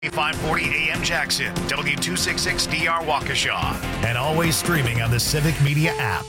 540 AM Jackson, W266DR Waukesha, and always streaming on the Civic Media app.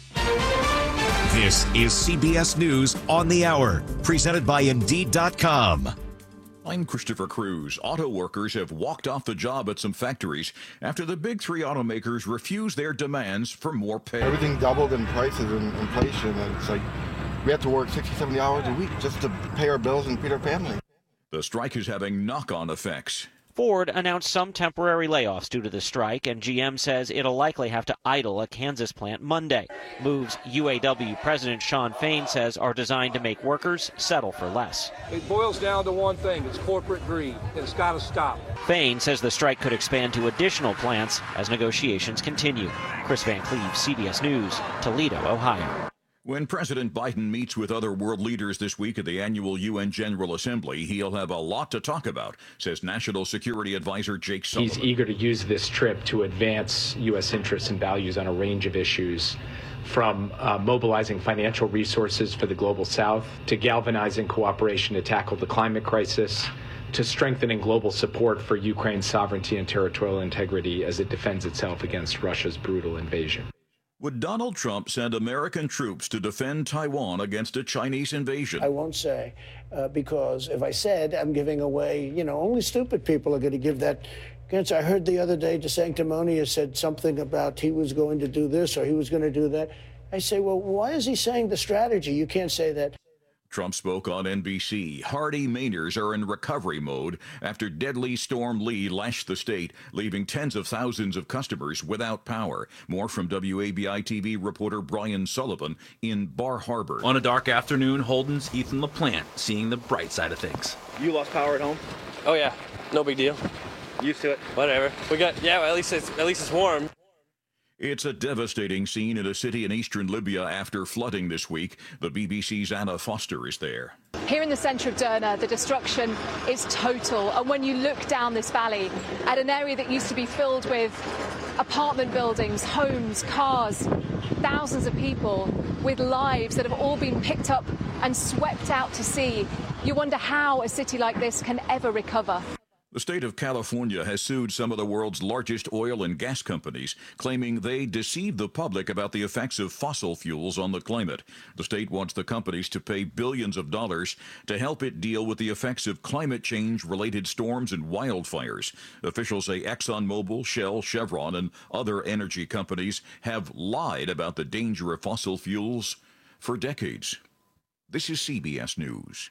This is CBS News on the Hour, presented by Indeed.com. I'm Christopher Cruz. Auto workers have walked off the job at some factories after the big three automakers refused their demands for more pay. Everything doubled in prices and inflation, and it's like we have to work 60, 70 hours a week just to pay our bills and feed our family. The strike is having knock-on effects. Ford announced some temporary layoffs due to the strike, and GM says it'll likely have to idle a Kansas plant Monday. Moves UAW President Shawn Fain says are designed to make workers settle for less. It boils down to one thing. It's corporate greed. It's got to stop. Fain says the strike could expand to additional plants as negotiations continue. Chris Van Cleve, CBS News, Toledo, Ohio. When President Biden meets with other world leaders this week at the annual UN General Assembly, he'll have a lot to talk about, says National Security Advisor Jake Sullivan. He's eager to use this trip to advance U.S. interests and values on a range of issues, from mobilizing financial resources for the Global South to galvanizing cooperation to tackle the climate crisis, to strengthening global support for Ukraine's sovereignty and territorial integrity as it defends itself against Russia's brutal invasion. Would Donald Trump send American troops to defend Taiwan against a Chinese invasion? I won't say, because if I said, I'm giving away, only stupid people are going to give that answer. I heard the other day DeSanctimonious said something about he was going to do this or he was going to do that. I say, well, why is he saying the strategy? You can't say that. Trump spoke on NBC. Hardy Mainers are in recovery mode after deadly Storm Lee lashed the state, leaving tens of thousands of customers without power. More from WABI-TV reporter Brian Sullivan in Bar Harbor. On a dark afternoon, Holden's Ethan LaPlante seeing the bright side of things. You lost power at home? Oh yeah, no big deal. Used to it? Whatever. At least it's warm. It's a devastating scene in a city in eastern Libya after flooding this week. The BBC's Anna Foster is there. Here in the centre of Derna, the destruction is total. And when you look down this valley at an area that used to be filled with apartment buildings, homes, cars, thousands of people with lives that have all been picked up and swept out to sea, you wonder how a city like this can ever recover. The state of California has sued some of the world's largest oil and gas companies, claiming they deceived the public about the effects of fossil fuels on the climate. The state wants the companies to pay billions of dollars to help it deal with the effects of climate change-related storms and wildfires. Officials say ExxonMobil, Shell, Chevron, and other energy companies have lied about the danger of fossil fuels for decades. This is CBS News.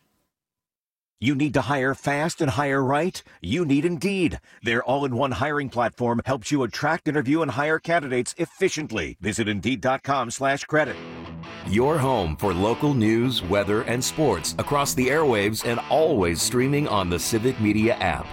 You need to hire fast and hire right? You need Indeed. Their all-in-one hiring platform helps you attract, interview, and hire candidates efficiently. Visit Indeed.com/credit. Your home for local news, weather, and sports across the airwaves and always streaming on the Civic Media app.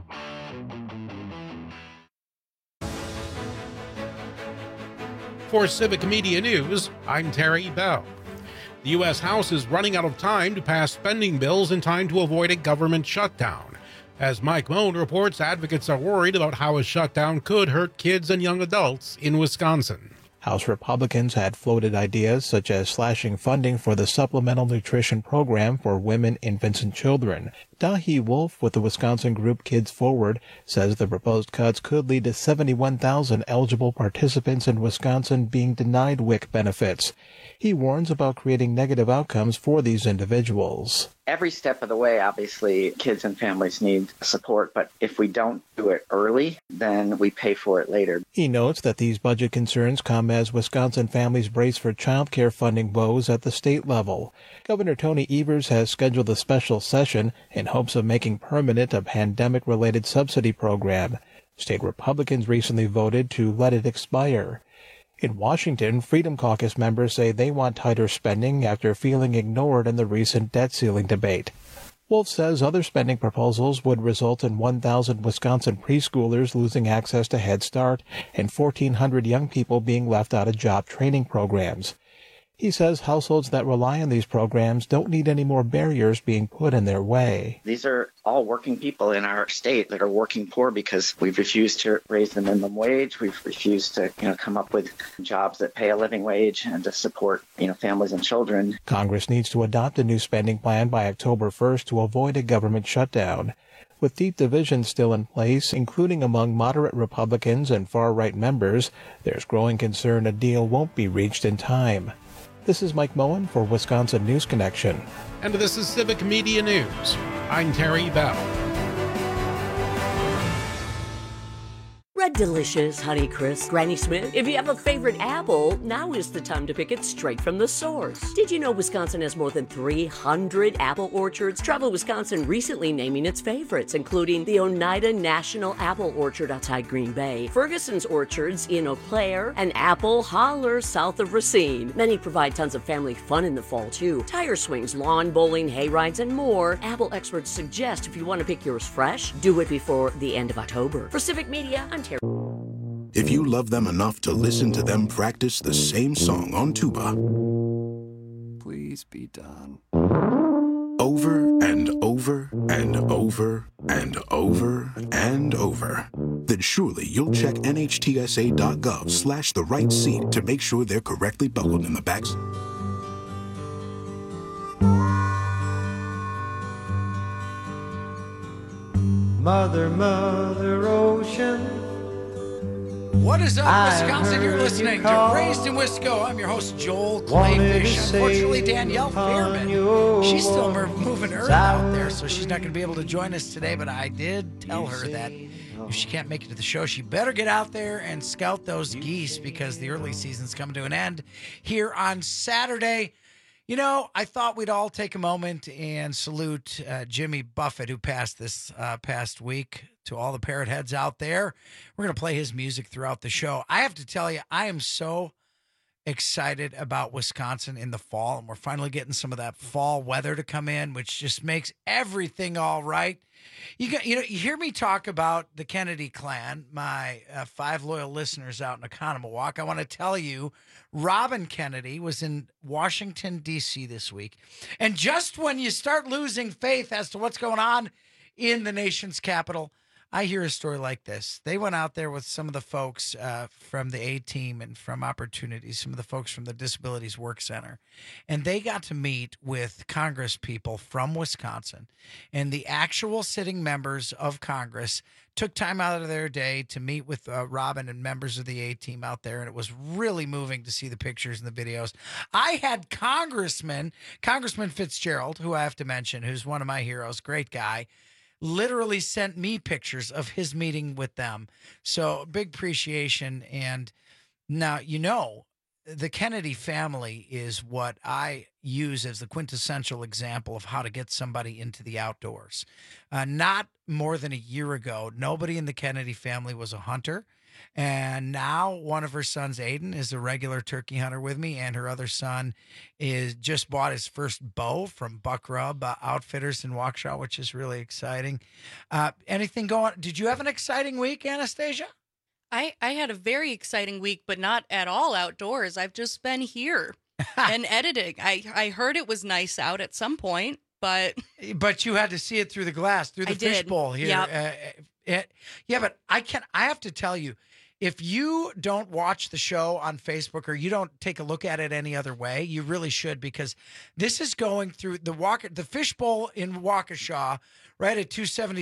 For Civic Media News, I'm Terry Bell. The U.S. House is running out of time to pass spending bills in time to avoid a government shutdown. As Mike Moan reports, advocates are worried about how a shutdown could hurt kids and young adults in Wisconsin. House Republicans had floated ideas such as slashing funding for the Supplemental Nutrition Program for women, infants, and children. Dahi Wolf with the Wisconsin group Kids Forward says the proposed cuts could lead to 71,000 eligible participants in Wisconsin being denied WIC benefits. He warns about creating negative outcomes for these individuals. Every step of the way, obviously, kids and families need support, but if we don't do it early, then we pay for it later. He notes that these budget concerns come as Wisconsin families brace for child care funding woes at the state level. Governor Tony Evers has scheduled a special session in hopes of making permanent a pandemic-related subsidy program. State Republicans recently voted to let it expire. In Washington, Freedom Caucus members say they want tighter spending after feeling ignored in the recent debt ceiling debate. Wolf says other spending proposals would result in 1,000 Wisconsin preschoolers losing access to Head Start and 1,400 young people being left out of job training programs. He says households that rely on these programs don't need any more barriers being put in their way. These are all working people in our state that are working poor because we've refused to raise the minimum wage. We've refused to, come up with jobs that pay a living wage and to support, families and children. Congress needs to adopt a new spending plan by October 1st to avoid a government shutdown. With deep divisions still in place, including among moderate Republicans and far-right members, there's growing concern a deal won't be reached in time. This is Mike Moen for Wisconsin News Connection. And this is Civic Media News. I'm Terry Bell. Red Delicious, Honeycrisp, Granny Smith. If you have a favorite apple, now is the time to pick it straight from the source. Did you know Wisconsin has more than 300 apple orchards? Travel Wisconsin recently naming its favorites, including the Oneida National Apple Orchard outside Green Bay, Ferguson's Orchards in Eau Claire, and Apple Holler south of Racine. Many provide tons of family fun in the fall, too. Tire swings, lawn bowling, hay rides, and more. Apple experts suggest if you want to pick yours fresh, do it before the end of October. For Civic Media, I'm Terry. If you love them enough to listen to them practice the same song on tuba, please be done. Over and over and over and over and over, then surely you'll check nhtsa.gov/the right seat to make sure they're correctly buckled in the back. Mother, Mother Ocean. What is up, Wisconsin? You're listening to Raised in Wisco. I'm your host, Joel Clayfish. Unfortunately, Danielle Fearman, she's still moving earth out there, so she's not going to be able to join us today, but I did tell her that if she can't make it to the show, she better get out there and scout those geese because the early season's coming to an end here on Saturday. You know, I thought we'd all take a moment and salute Jimmy Buffett, who passed this past week. To all the parrot heads out there, we're going to play his music throughout the show. I have to tell you, I am so excited about Wisconsin in the fall, and we're finally getting some of that fall weather to come in, which just makes everything all right. You hear me talk about the Kennedy clan, my 5 loyal listeners out in Oconomowoc. I want to tell you, Robin Kennedy was in Washington, D.C. this week. And just when you start losing faith as to what's going on in the nation's capital, I hear a story like this. They went out there with some of the folks from the A-Team and from Opportunities, some of the folks from the Disabilities Work Center, and they got to meet with Congress people from Wisconsin. And the actual sitting members of Congress took time out of their day to meet with Robin and members of the A-Team out there, and it was really moving to see the pictures and the videos. I had Congressman Fitzgerald, who I have to mention, who's one of my heroes, great guy, literally sent me pictures of his meeting with them. So big appreciation. And now, the Kennedy family is what I use as the quintessential example of how to get somebody into the outdoors. Not more than a year ago, nobody in the Kennedy family was a hunter. And now one of her sons, Aiden, is a regular turkey hunter with me, and her other son is just bought his first bow from Buck Rub Outfitters in Waukesha, which is really exciting. Anything going? Did you have an exciting week, Anastasia? I had a very exciting week, but not at all outdoors. I've just been here and editing. I heard it was nice out at some point, but you had to see it through the glass, through the fishbowl here. Yep. But I have to tell you, if you don't watch the show on Facebook or you don't take a look at it any other way, you really should, because this is going through the fishbowl in Waukesha, right at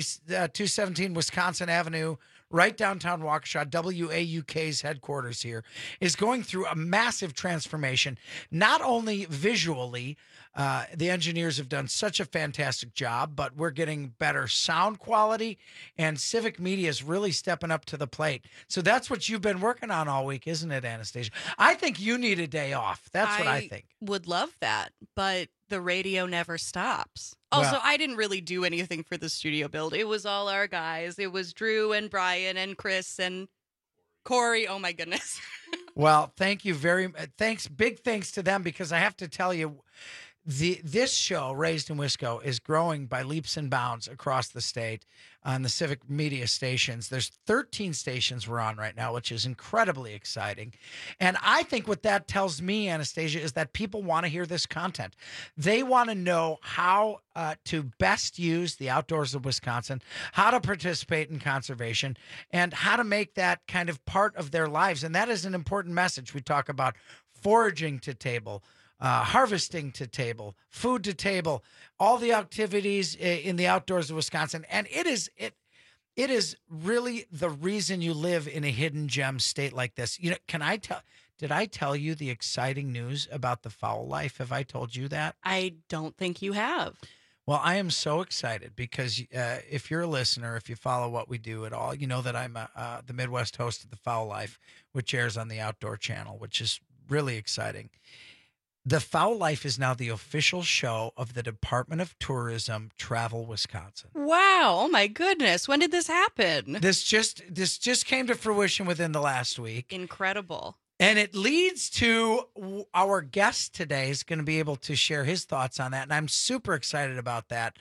217 Wisconsin Avenue, right downtown Waukesha. WAUK's headquarters here is going through a massive transformation, not only visually. The engineers have done such a fantastic job, but we're getting better sound quality, and Civic Media is really stepping up to the plate. So that's what you've been working on all week, isn't it, Anastasia? I think you need a day off. That's what I think. Would love that, but the radio never stops. Also, I didn't really do anything for the studio build. It was all our guys. It was Drew and Brian and Chris and Corey. Oh, my goodness. Well, thank you very much. Big thanks to them, because I have to tell you, this show, Raised in Wisco, is growing by leaps and bounds across the state on the Civic Media stations. There's 13 stations we're on right now, which is incredibly exciting. And I think what that tells me, Anastasia, is that people want to hear this content. They want to know how to best use the outdoors of Wisconsin, how to participate in conservation, and how to make that kind of part of their lives. And that is an important message. We talk about foraging to table, harvesting to table, food to table, all the activities in the outdoors of Wisconsin. And it is really the reason you live in a hidden gem state like this. Did I tell you the exciting news about the fowl life? Have I told you that? I don't think you have. Well, I am so excited because if you're a listener, if you follow what we do at all, you know that I'm the Midwest host of The Fowl Life, which airs on the Outdoor Channel, which is really exciting. The Fowl Life is now the official show of the Department of Tourism Travel Wisconsin. Wow. Oh, my goodness. When did this happen? This just came to fruition within the last week. Incredible. And it leads to our guest today is going to be able to share his thoughts on that. And I'm super excited about that.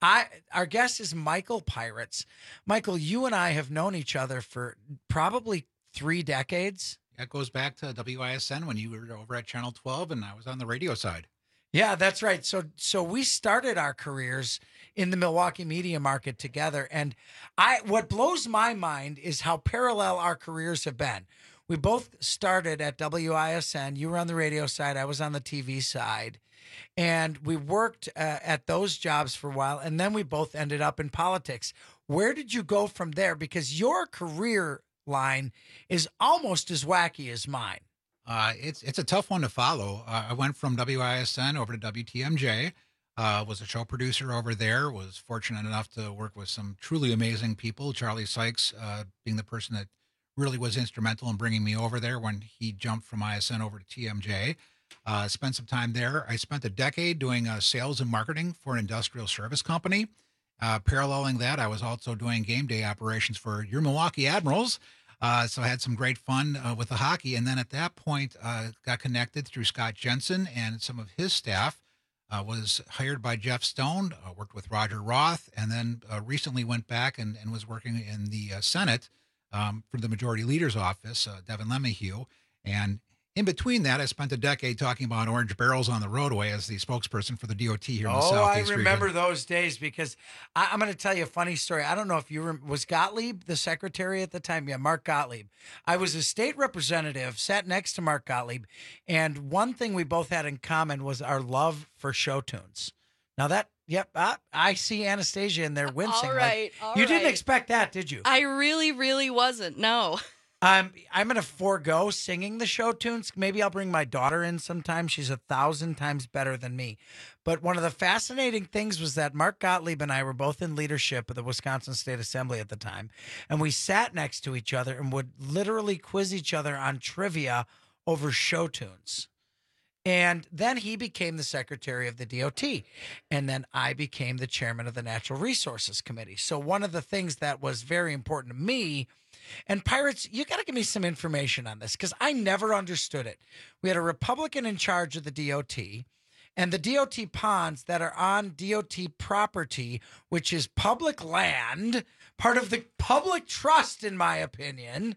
Our guest is Michael Peiritz. Michael, you and I have known each other for probably 3 decades. That goes back to WISN when you were over at Channel 12 and I was on the radio side. Yeah, that's right. So we started our careers in the Milwaukee media market together. And what blows my mind is how parallel our careers have been. We both started at WISN. You were on the radio side. I was on the TV side. And we worked at those jobs for a while. And then we both ended up in politics. Where did you go from there? Because your career line is almost as wacky as mine. It's a tough one to follow. I went from WISN over to WTMJ, was a show producer over there, was fortunate enough to work with some truly amazing people, Charlie Sykes being the person that really was instrumental in bringing me over there when he jumped from ISN over to TMJ. Spent some time there. I spent a decade doing sales and marketing for an industrial service company. Paralleling that, I was also doing game day operations for your Milwaukee Admirals. So I had some great fun with the hockey. And then at that point, got connected through Scott Jensen and some of his staff, was hired by Jeff Stone, worked with Roger Roth, and then recently went back and was working in the Senate for the Majority Leader's office, Devin LeMahieu. And in between that, I spent a decade talking about orange barrels on the roadway as the spokesperson for the DOT here in the Southeast I remember region. those days because I'm going to tell you a funny story. I don't know if you was Gottlieb the secretary at the time? Yeah, Mark Gottlieb. I was a state representative, sat next to Mark Gottlieb, and one thing we both had in common was our love for show tunes. Now I see Anastasia in there wincing. All right. You didn't expect that, did you? I really, really wasn't. No. I'm going to forego singing the show tunes. Maybe I'll bring my daughter in sometime. She's 1,000 times better than me. But one of the fascinating things was that Mark Gottlieb and I were both in leadership of the Wisconsin State Assembly at the time. And we sat next to each other and would literally quiz each other on trivia over show tunes. And then he became the secretary of the DOT. And then I became the chairman of the Natural Resources Committee. So one of the things that was very important to me, and Pirates, you got to give me some information on this because I never understood it. We had a Republican in charge of the DOT, and the DOT ponds that are on DOT property, which is public land, part of the public trust, in my opinion.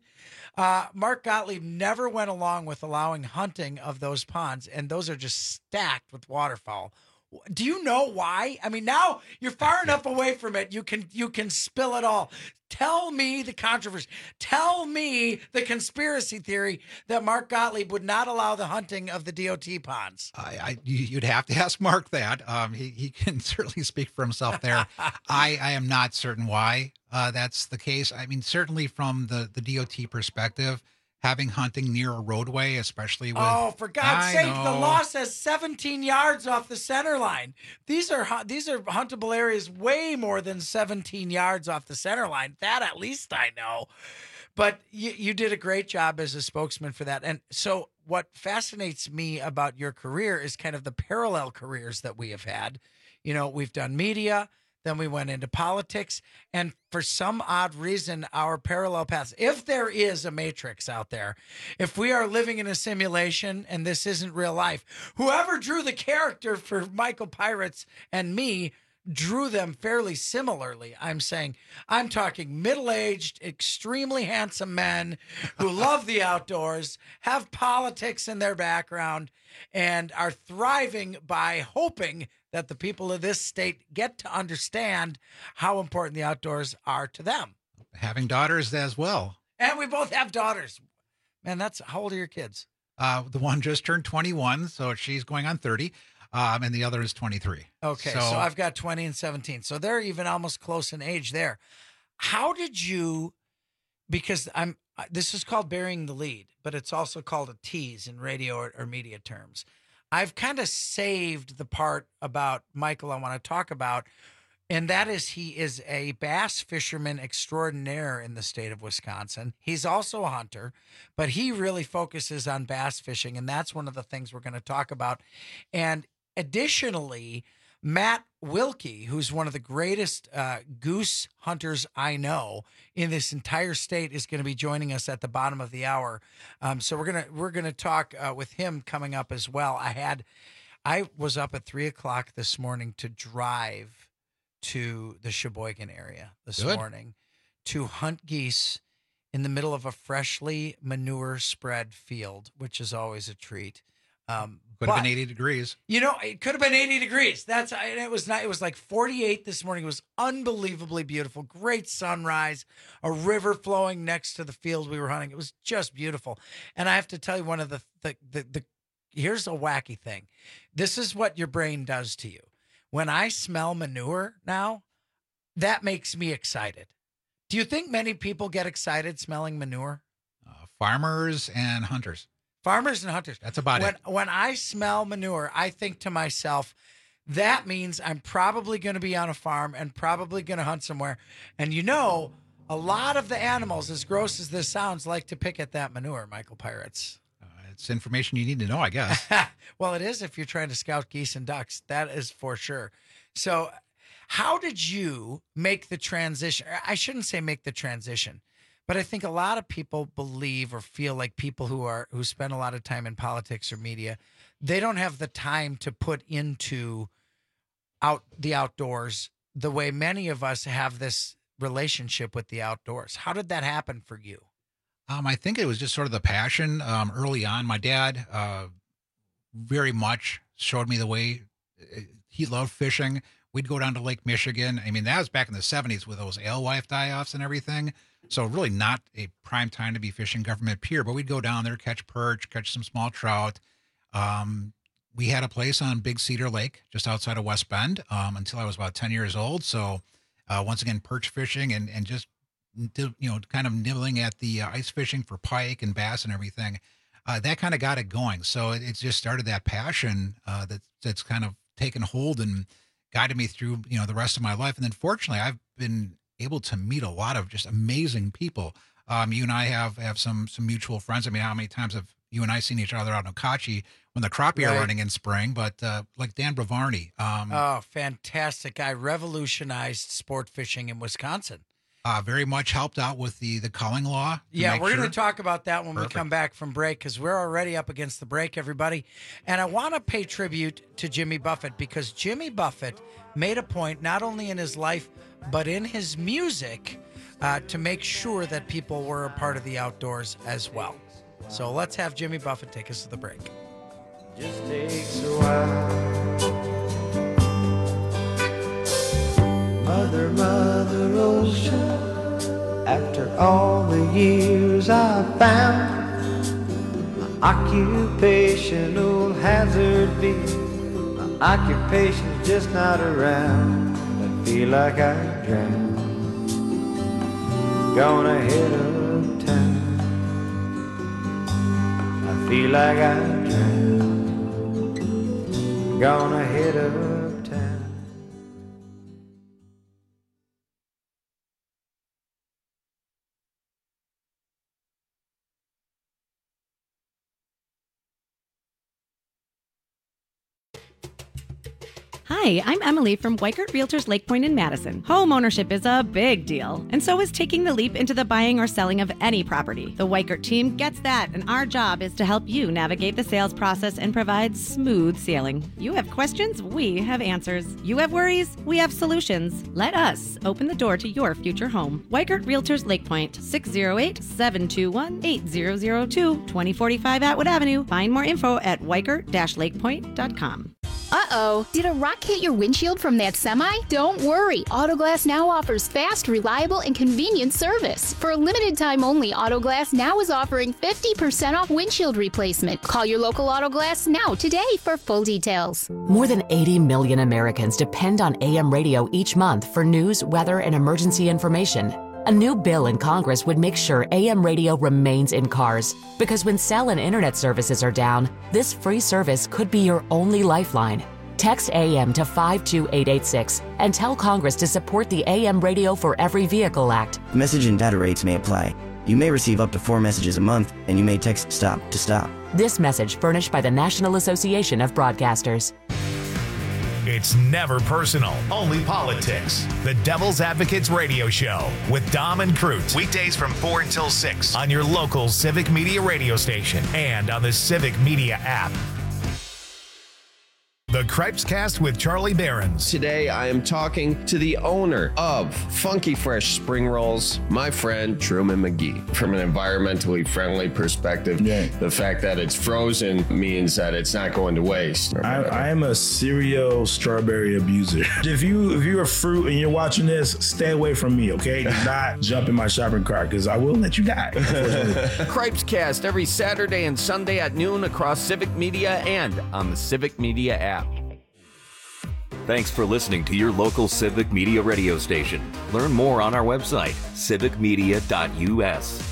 Mark Gottlieb never went along with allowing hunting of those ponds, and those are just stacked with waterfowl. Do you know why? I mean, now you're far enough away from it. You can spill it all. Tell me the controversy. Tell me the conspiracy theory that Mark Gottlieb would not allow the hunting of the DOT ponds. You'd have to ask Mark that. He can certainly speak for himself there. I am not certain why that's the case. I mean, certainly from the DOT perspective, having hunting near a roadway, especially with... Oh, for God's sake, the law says 17 yards off the center line. These are huntable areas way more than 17 yards off the center line. That at least I know. But you did a great job as a spokesman for that. And so what fascinates me about your career is kind of the parallel careers that we have had. You know, we've done media, then we went into politics, and for some odd reason, our parallel paths, if there is a matrix out there, if we are living in a simulation and this isn't real life, whoever drew the character for Michael Peiritz and me drew them fairly similarly. I'm talking middle-aged, extremely handsome men who love the outdoors, have politics in their background, and are thriving by hoping that the people of this state get to understand how important the outdoors are to them. Having daughters as well. And we both have daughters. Man, how old are your kids? The one just turned 21, so she's going on 30, and the other is 23. Okay, so I've got 20 and 17. So they're even almost close in age there. How did you, because this is called burying the lead, but it's also called a tease in radio or media terms. I've kind of saved the part about Michael I want to talk about, and that is he is a bass fisherman extraordinaire in the state of Wisconsin. He's also a hunter, but he really focuses on bass fishing, and that's one of the things we're going to talk about. And additionally, Matt Wilkie, who's one of the greatest goose hunters I know in this entire state, is going to be joining us at the bottom of the hour. So we're gonna talk with him coming up as well. I was up at 3:00 this morning to drive to the Sheboygan area this morning to hunt geese in the middle of a freshly manure spread field, which is always a treat. Could have been 80 degrees. It could have been 80 degrees. It was not. It was like 48 this morning. It was unbelievably beautiful. Great sunrise, a river flowing next to the field we were hunting. It was just beautiful. And I have to tell you, one of the here's a wacky thing. This is what your brain does to you. When I smell manure now, that makes me excited. Do you think many people get excited smelling manure? Farmers and hunters. Farmers and hunters. That's about it. When I smell manure, I think to myself, that means I'm probably going to be on a farm and probably going to hunt somewhere. And a lot of the animals, as gross as this sounds, like to pick at that manure, Michael Pirates. It's information you need to know, I guess. Well, it is if you're trying to scout geese and ducks. That is for sure. So how did you make the transition? I shouldn't say make the transition. But I think a lot of people believe or feel like people who spend a lot of time in politics or media, they don't have the time to put into the outdoors the way many of us have this relationship with the outdoors. How did that happen for you? I think it was just sort of the passion early on. My dad very much showed me the way. He loved fishing. We'd go down to Lake Michigan. I mean, that was back in the 70s with those alewife die-offs and everything. So really not a prime time to be fishing government pier, but we'd go down there, catch perch, catch some small trout. We had a place on Big Cedar Lake just outside of West Bend until I was about 10 years old. So once again, perch fishing and just, kind of nibbling at the ice fishing for pike and bass and everything. That kind of got it going. So it just started that passion that's kind of taken hold and guided me through, the rest of my life. And then fortunately, I've been able to meet a lot of just amazing people. You and I have some mutual friends. I mean, how many times have you and I seen each other out in Okachi when the crappie are running in spring? But like Dan Bravarni. Fantastic guy. Revolutionized sport fishing in Wisconsin. Very much helped out with the culling law. Yeah, we're going to talk about that when we come back from break, because we're already up against the break, everybody. And I want to pay tribute to Jimmy Buffett, because Jimmy Buffett made a point, not only in his life, but in his music, to make sure that people were a part of the outdoors as well. So let's have Jimmy Buffett take us to the break. Just takes a while. Mother Ocean, after all the years I've found, my occupational hazard be, my occupation's just not around. I feel like I drowned, gonna head uptown. I feel like I drowned, gonna head uptown. Hi, I'm Emily from Weikert Realtors Lake Point in Madison. Home ownership is a big deal, and so is taking the leap into the buying or selling of any property. The Weikert team gets that, and our job is to help you navigate the sales process and provide smooth sailing. You have questions, we have answers. You have worries, we have solutions. Let us open the door to your future home. Weikert Realtors Lake Point, 608-721-8002, 2045 Atwood Avenue. Find more info at weikert-lakepoint.com. Uh-oh, did a rock hit your windshield from that semi? Don't worry, Autoglass Now offers fast, reliable, and convenient service. For a limited time only, Autoglass Now is offering 50% off windshield replacement. Call your local Autoglass Now today for full details. More than 80 million Americans depend on AM radio each month for news, weather, and emergency information. A new bill in Congress would make sure AM radio remains in cars, because when cell and internet services are down, this free service could be your only lifeline. Text AM to 52886 and tell Congress to support the AM Radio for Every Vehicle Act. Message and data rates may apply. You may receive up to 4 messages a month, and you may text STOP to stop. This message furnished by the National Association of Broadcasters. It's never personal, only politics. The Devil's Advocates Radio Show with Dom and Crute. Weekdays from 4 until 6 on your local Civic Media radio station and on the Civic Media app. The Cripes Cast with Charlie Behrens. Today, I am talking to the owner of Funky Fresh Spring Rolls, my friend Truman McGee. From an environmentally friendly perspective, the fact that it's frozen means that it's not going to waste. I am a serial strawberry abuser. If you're a fruit and you're watching this, stay away from me, okay? Do not jump in my shopping cart, because I will let you die. Cripes Cast every Saturday and Sunday at noon across Civic Media and on the Civic Media app. Thanks for listening to your local Civic Media radio station. Learn more on our website, civicmedia.us.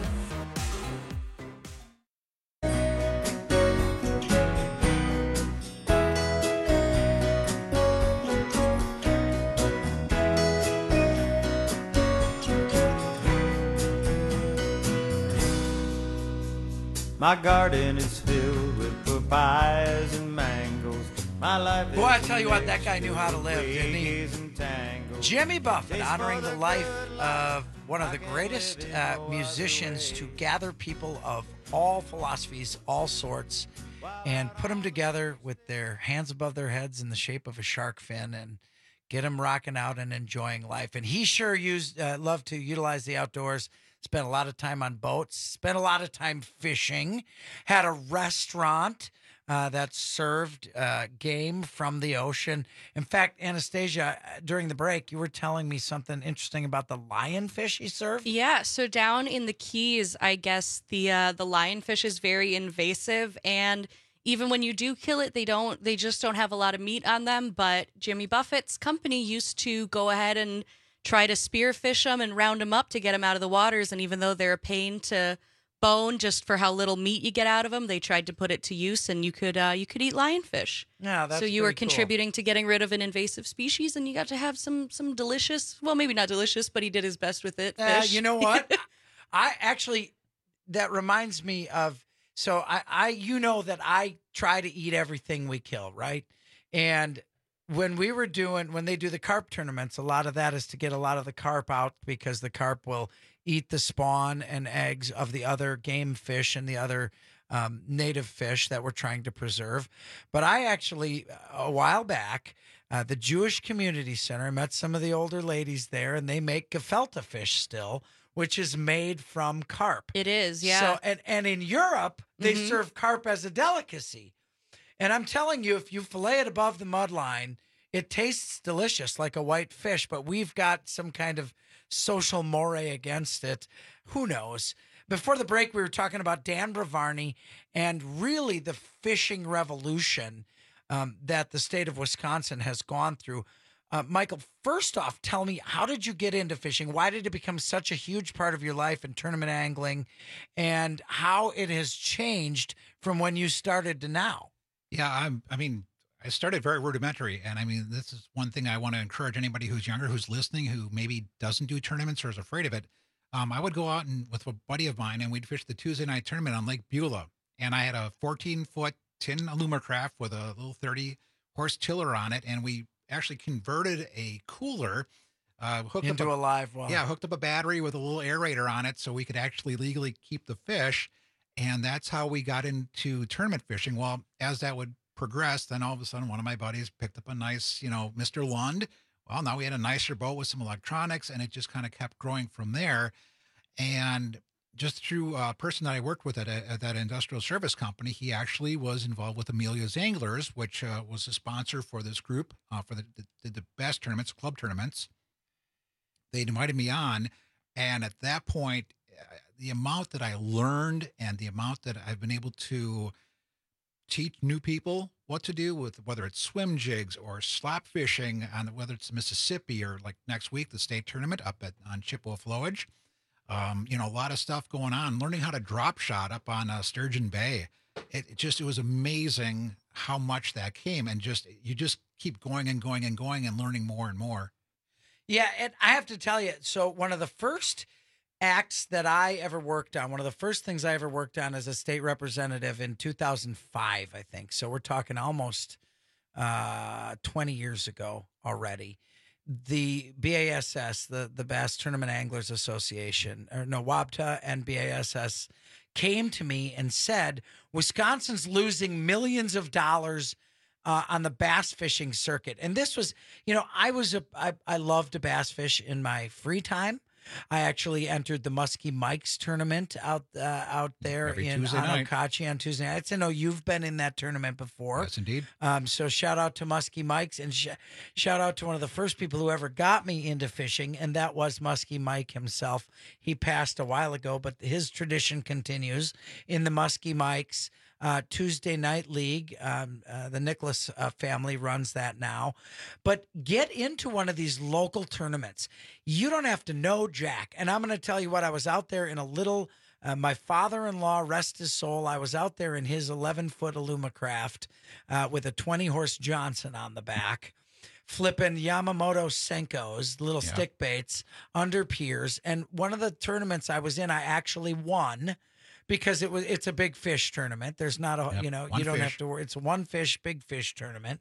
My garden is filled with papayas and mangoes. My life. Boy, I tell you what, that guy knew how to live, didn't he? Jimmy Buffett, honoring the life of one of the greatest musicians to gather people of all philosophies, all sorts, and put them together with their hands above their heads in the shape of a shark fin and get them rocking out and enjoying life. And he sure loved to utilize the outdoors. Spent a lot of time on boats, spent a lot of time fishing, had a restaurant that served game from the ocean. In fact, Anastasia, during the break, you were telling me something interesting about the lionfish he served. Yeah, so down in the Keys, I guess the lionfish is very invasive, and even when you do kill it, they just don't have a lot of meat on them. But Jimmy Buffett's company used to go ahead and try to spearfish them and round them up to get them out of the waters. And even though they're a pain to bone just for how little meat you get out of them, they tried to put it to use, and you could eat lionfish. Yeah, that's so you were pretty cool. Contributing to getting rid of an invasive species, and you got to have some delicious, well, maybe not delicious, but he did his best with it. Fish. You know what? That reminds me of, so you know that I try to eat everything we kill, right? And when they do the carp tournaments, a lot of that is to get a lot of the carp out, because the carp will eat the spawn and eggs of the other game fish and the other native fish that we're trying to preserve. But I actually, a while back, the Jewish Community Center, I met some of the older ladies there, and they make gefilte fish still, which is made from carp. It is, yeah. So, and in Europe, they serve carp as a delicacy. And I'm telling you, if you fillet it above the mud line, it tastes delicious like a white fish, but we've got some kind of social moray against it. Who knows? Before the break, we were talking about Dan Bravarni and really the fishing revolution that the state of Wisconsin has gone through. Michael, first off, tell me, how did you get into fishing? Why did it become such a huge part of your life in tournament angling, and how it has changed from when you started to now? Yeah, I started very rudimentary, and this is one thing I want to encourage anybody who's younger, who's listening, who maybe doesn't do tournaments or is afraid of it. I would go out with a buddy of mine, and we'd fish the Tuesday night tournament on Lake Beulah, and I had a 14-foot tin Alumacraft with a little 30-horse tiller on it, and we actually converted a cooler hooked into a live well. Yeah, hooked up a battery with a little aerator on it so we could actually legally keep the fish, and that's how we got into tournament fishing. Well, as that would progress, then all of a sudden one of my buddies picked up a nice, Mr. Lund. Well, now we had a nicer boat with some electronics, and it just kind of kept growing from there. And just through a person that I worked with at that industrial service company, he actually was involved with Amelia's Anglers, which was a sponsor for this group for the bass tournaments, club tournaments. They invited me on, and at that point, the amount that I learned and the amount that I've been able to teach new people what to do with, whether it's swim jigs or slop fishing, on whether it's Mississippi or like next week, the state tournament up on Chippewa Flowage. A lot of stuff going on, learning how to drop shot up on Sturgeon Bay. It was amazing how much that came, and you just keep going and going and going and learning more and more. Yeah, and I have to tell you, so one of the first acts that I ever worked on, one of the first things I ever worked on as a state representative in 2005, I think. So we're talking almost 20 years ago already. The BASS, the Bass Tournament Anglers Association, WABTA and BASS, came to me and said, Wisconsin's losing millions of dollars on the bass fishing circuit. And this was, I loved to bass fish in my free time. I actually entered the Muskie Mike's tournament out there in Okauchee on Tuesday nights. I know you've been in that tournament before. Yes, indeed. So shout out to Muskie Mike's, and shout out to one of the first people who ever got me into fishing, and that was Muskie Mike himself. He passed a while ago, but his tradition continues in the Muskie Mike's Tuesday Night League. The Nicholas family runs that now. But get into one of these local tournaments. You don't have to know Jack. And I'm going to tell you what, I was out there in a little, my father-in-law, rest his soul, I was out there in his 11-foot Alumacraft with a 20-horse Johnson on the back, flipping Yamamoto Senkos, little stick baits, under piers. And one of the tournaments I was in, I actually won, because it's a big fish tournament. There's not you don't have to worry. It's a one fish, big fish tournament.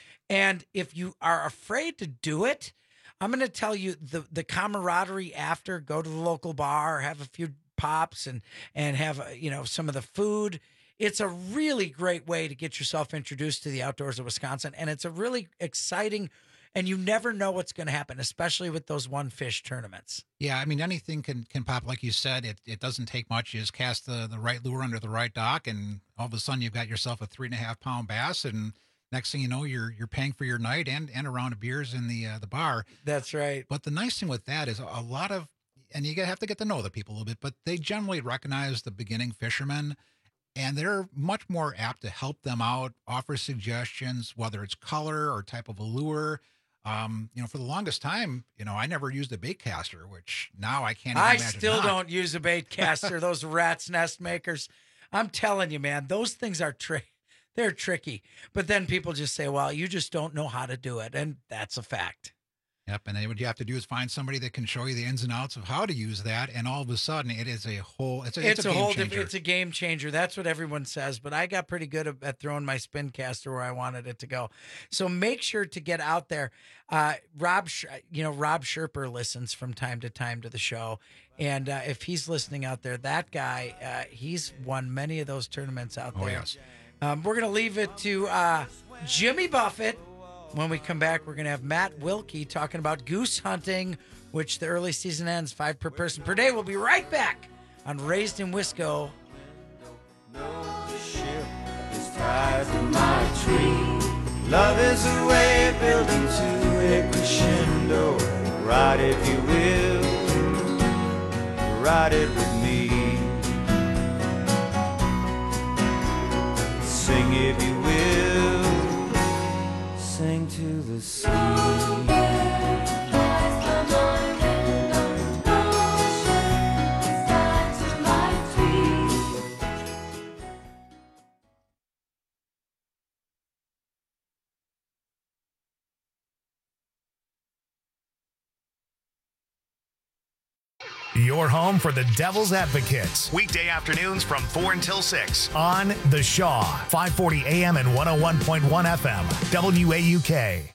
And if you are afraid to do it, I'm going to tell you the camaraderie after, go to the local bar, have a few pops and have, some of the food. It's a really great way to get yourself introduced to the outdoors of Wisconsin. And it's a really exciting, and you never know what's going to happen, especially with those one fish tournaments. Yeah, I mean, anything can pop. Like you said, it doesn't take much. You just cast the right lure under the right dock, and all of a sudden you've got yourself a 3.5-pound bass, and next thing you know, you're paying for your night and a round of beers in the bar. That's right. But the nice thing with that is a lot of, and you have to get to know the people a little bit, but they generally recognize the beginning fishermen, and they're much more apt to help them out, offer suggestions, whether it's color or type of a lure. For the longest time, I never used a bait caster, which now I can't even imagine. I still don't use a bait caster. Those rat's nest makers. I'm telling you, man, those things are they're tricky. But then people just say, well, you just don't know how to do it. And that's a fact. Yep. And then what you have to do is find somebody that can show you the ins and outs of how to use that. And all of a sudden it is a whole, it's a game changer. It's a game changer. That's what everyone says. But I got pretty good at throwing my spin caster where I wanted it to go. So make sure to get out there. Rob Sherper listens from time to time to the show. And if he's listening out there, that guy, he's won many of those tournaments out there. Yes. We're going to leave it to Jimmy Buffett. When we come back, we're going to have Matt Wilkie talking about goose hunting, which the early season ends 5 per person per day. We'll be right back on Raised in Wisco. The ship is tied to my tree. Love is a way of building to a crescendo. Ride if you will, ride it with me. Sing if you will, sing to the sea. Your home for the Devil's Advocates. Weekday afternoons from 4 until 6 on The Shaw, 540 AM and 101.1 FM, WAUK.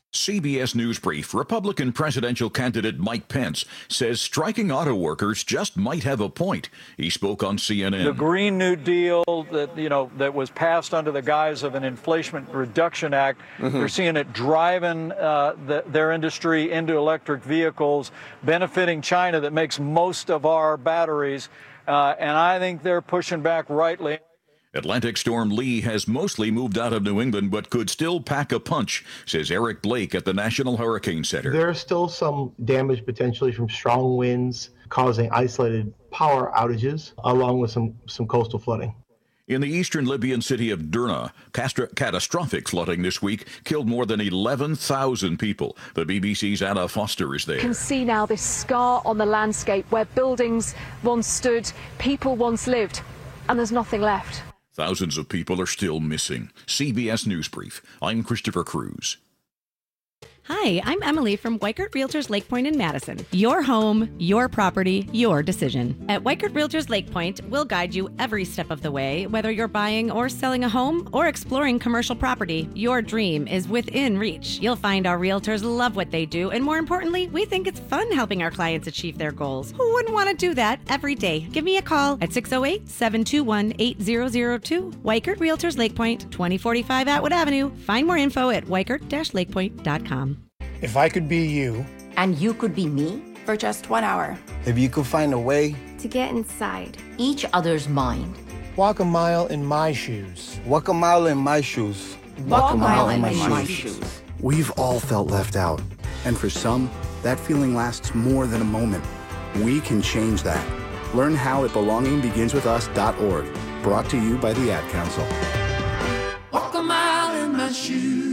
CBS News Brief. Republican presidential candidate Mike Pence says striking auto workers just might have a point. He spoke on CNN. The Green New Deal that was passed under the guise of an Inflation Reduction Act, they're seeing it driving their industry into electric vehicles, benefiting China that makes most of our batteries. And I think they're pushing back rightly. Atlantic storm Lee has mostly moved out of New England, but could still pack a punch, says Eric Blake at the National Hurricane Center. There's still some damage potentially from strong winds causing isolated power outages, along with some coastal flooding. In the eastern Libyan city of Derna, catastrophic flooding this week killed more than 11,000 people. The BBC's Anna Foster is there. You can see now this scar on the landscape where buildings once stood, people once lived, and there's nothing left. Thousands of people are still missing. CBS News Brief. I'm Christopher Cruz. Hi, I'm Emily from Weikert Realtors Lake Point in Madison. Your home, your property, your decision. At Weikert Realtors Lake Point, we'll guide you every step of the way. Whether you're buying or selling a home or exploring commercial property, your dream is within reach. You'll find our realtors love what they do, and more importantly, we think it's fun helping our clients achieve their goals. Who wouldn't want to do that every day? Give me a call at 608-721-8002. Weikert Realtors Lake Point, 2045 Atwood Avenue. Find more info at weikert-lakepoint.com. If I could be you. And you could be me? For just 1 hour. If you could find a way. To get inside each other's mind. Walk a mile in my shoes. Walk a mile in my shoes. Walk a mile in my shoes. We've all felt left out. And for some, that feeling lasts more than a moment. We can change that. Learn how at belongingbeginswithus.org. Brought to you by the Ad Council. Walk a mile in my shoes.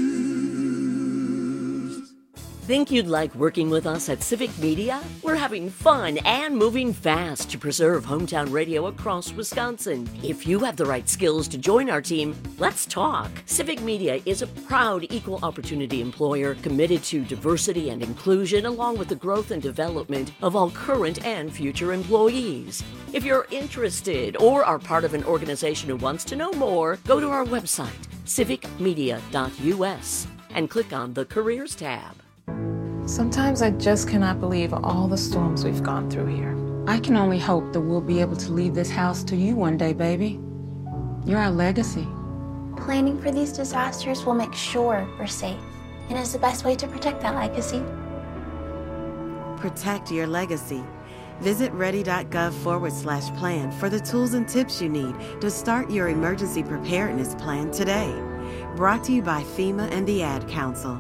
Think you'd like working with us at Civic Media? We're having fun and moving fast to preserve hometown radio across Wisconsin. If you have the right skills to join our team, let's talk. Civic Media is a proud equal opportunity employer committed to diversity and inclusion, along with the growth and development of all current and future employees. If you're interested or are part of an organization who wants to know more, go to our website, civicmedia.us, and click on the Careers tab. Sometimes I just cannot believe all the storms we've gone through here. I can only hope that we'll be able to leave this house to you one day, baby. You're our legacy. Planning for these disasters will make sure we're safe, and is the best way to protect that legacy. Protect your legacy. Visit ready.gov/plan for the tools and tips you need to start your emergency preparedness plan today. Brought to you by FEMA and the Ad Council.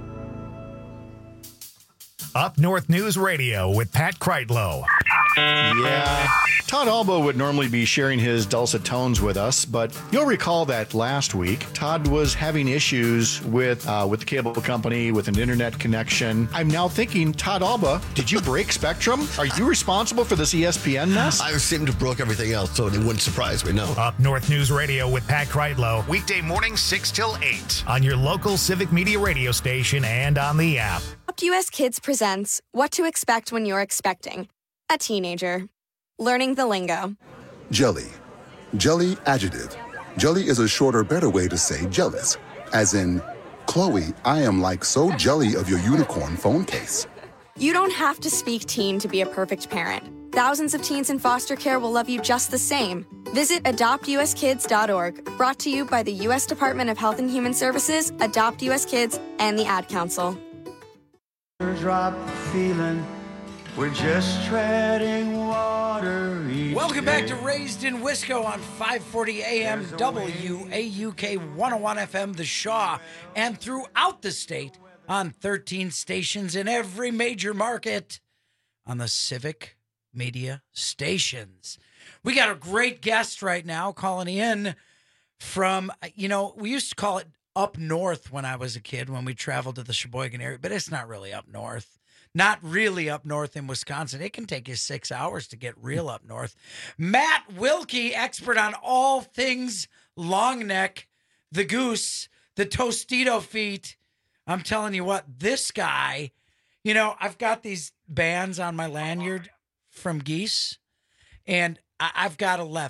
Up North News Radio with Pat Kreitlow. Yeah. Todd Alba would normally be sharing his dulcet tones with us, but you'll recall that last week, Todd was having issues with the cable company, with an internet connection. I'm now thinking, Todd Alba, did you break Spectrum? Are you responsible for this ESPN mess? I seem to have broke everything else, so it wouldn't surprise me, no. Up North News Radio with Pat Kreitlow, weekday mornings 6 till 8 on your local Civic Media radio station and on the app. Adopt US Kids presents What to Expect When You're Expecting a Teenager. Learning the lingo. Jelly. Jelly adjective. Jelly is a shorter, better way to say jealous. As in, Chloe, I am like so jelly of your unicorn phone case. You don't have to speak teen to be a perfect parent. Thousands of teens in foster care will love you just the same. Visit adoptuskids.org. Brought to you by the U.S. Department of Health and Human Services, Adopt US Kids, and the Ad Council. Drop the feeling. We're just treading water. Welcome back to Raised in Wisco on 540 AM WAUK 101 FM, The Shaw, and throughout the state on 13 stations in every major market on the Civic Media stations. We got a great guest right now calling in from, we used to call it up north when I was a kid when we traveled to the Sheboygan area, but it's not really up north. Not really up north in Wisconsin. It can take you 6 hours to get real up north. Matt Wilkie, expert on all things long neck, the goose, the Tostito feet. I'm telling you what, this guy, I've got these bands on my lanyard from geese, and I've got 11.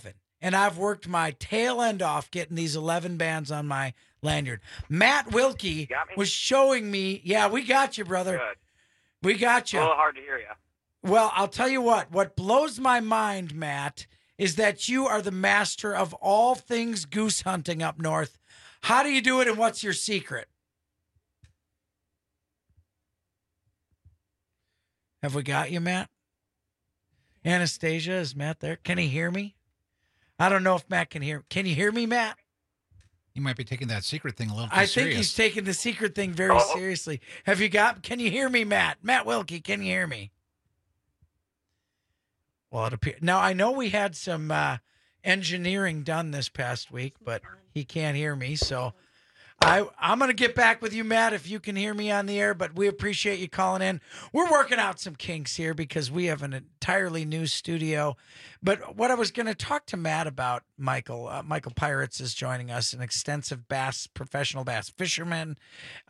and I've worked my tail end off getting these 11 bands on my lanyard. Matt Wilkie was showing me. Yeah, we got you, brother. Good. We got you. A little hard to hear you. Well, I'll tell you what blows my mind, Matt, is that you are the master of all things goose hunting up north. How do you do it, and what's your secret? Have we got you, Matt? Anastasia, is Matt there? Can he hear me? I don't know if Matt can hear. Can you hear me, Matt? You might be taking that secret thing a little too I serious. think he's taking the secret thing very seriously. Can you hear me, Matt? Matt Wilkie, can you hear me? Well, it appears. Now, I know we had some engineering done this past week, but he can't hear me, so I'm going to get back with you, Matt, if you can hear me on the air, but we appreciate you calling in. We're working out some kinks here because we have an entirely new studio. But what I was going to talk to Matt about, Michael Pirates is joining us, an extensive professional bass fisherman,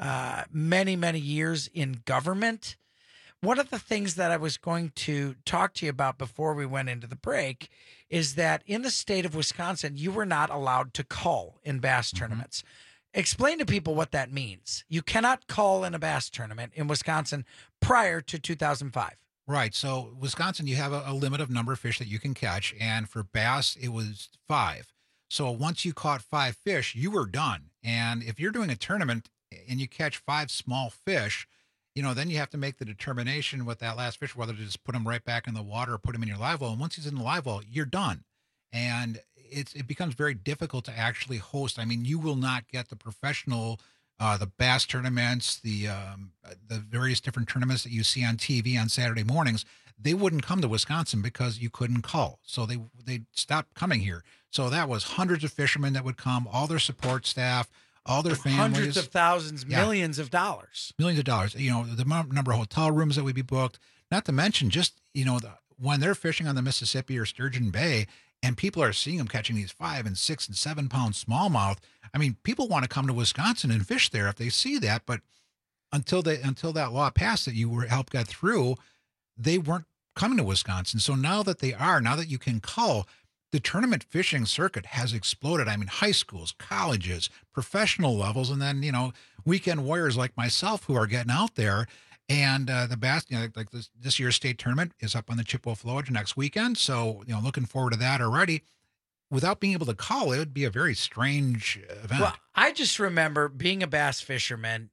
many, many years in government. One of the things that I was going to talk to you about before we went into the break is that in the state of Wisconsin, you were not allowed to cull in bass tournaments. Explain to people what that means. You cannot cull in a bass tournament in Wisconsin prior to 2005. Right. So Wisconsin, you have a limit of number of fish that you can catch. And for bass, it was 5. So once you caught 5 fish, you were done. And if you're doing a tournament and you catch 5 small fish, then you have to make the determination with that last fish, whether to just put him right back in the water or put him in your live well. And once he's in the live well, you're done. And it becomes very difficult to actually host. I mean, you will not get the professional, the bass tournaments, the various different tournaments that you see on TV on Saturday mornings. They wouldn't come to Wisconsin because you couldn't cull. So they stopped coming here. So that was hundreds of fishermen that would come, all their support staff, all their families. Hundreds of thousands, millions of dollars. Millions of dollars. The number of hotel rooms that would be booked, not to mention just, when they're fishing on the Mississippi or Sturgeon Bay, and people are seeing them catching these 5 and 6 and 7 pound smallmouth. I mean, people want to come to Wisconsin and fish there if they see that. But until that law passed that you helped get through, they weren't coming to Wisconsin. So now that you can cull, the tournament fishing circuit has exploded. I mean, high schools, colleges, professional levels, and then, weekend warriors like myself who are getting out there. And the bass, like this year's state tournament is up on the Chippewa Flowage next weekend. So, looking forward to that already. Without being able to call, it would be a very strange event. Well, I just remember being a bass fisherman,